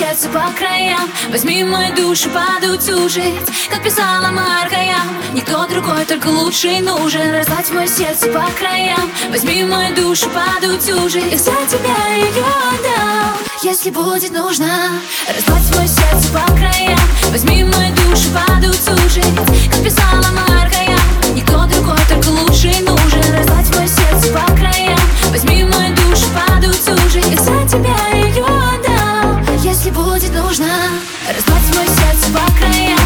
сердце по краям. Возьми мою душу подутюжить, как писала Маркая. Никто другой, только лучший нужен. Разлать мое сердце по краям. Возьми мою душу подутюжить, я за тебя ее отдал, если будет нужно. Разлать мое сердце по краям. Возьми мою душу подутюжить, как писала Маркая. Никто другой, только лучший нужен. Разлать мое сердце по краям. Возьми мою душу подутюжить, я за тебя ее отдал, если будет нужно. Разлать мое сердце по краям.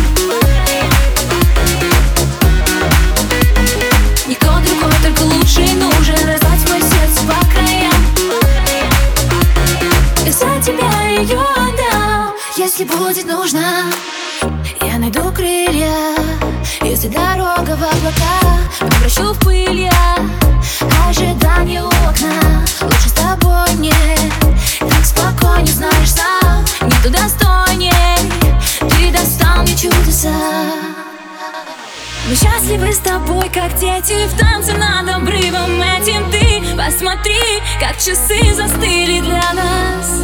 Никто другой, только лучший нужен. Разлать мое сердце по краям. Я за тебя ее отдал, если будет нужно. Я найду крылья, если дорога в облака. Превращу в пыль я ожидание у окна. Лучше с тобой мне так спокойнее, знаешь сам. Нету достойней, ты достал мне чудеса. Мы счастливы с тобой, как дети в танце над обрывом этим. Ты посмотри, как часы застыли для нас.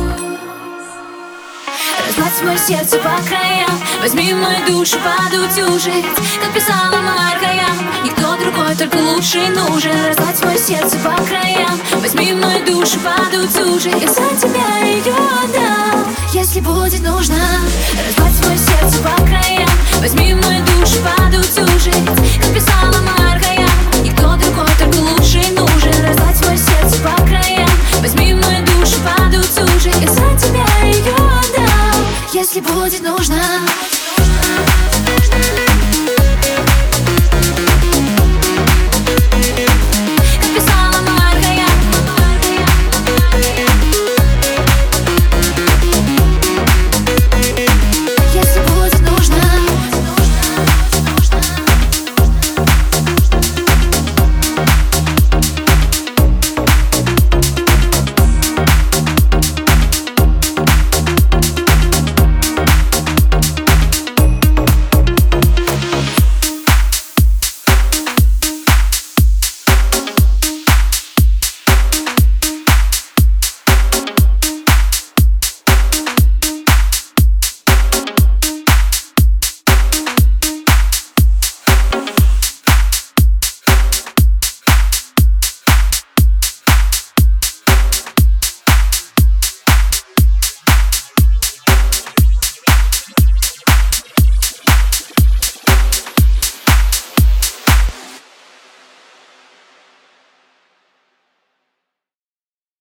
Разлать мое сердце по краям. Возьми мою душу подутюжить, как писала Маркая. Никто другой, только лучший нужен. Разлать мое сердце по краям. Возьми мою душу подутюжить, я за тебя ее отдал, если будет нужно. Разлать мое сердце по краям. Возьми мою душу подутюжить, как писала Маркая.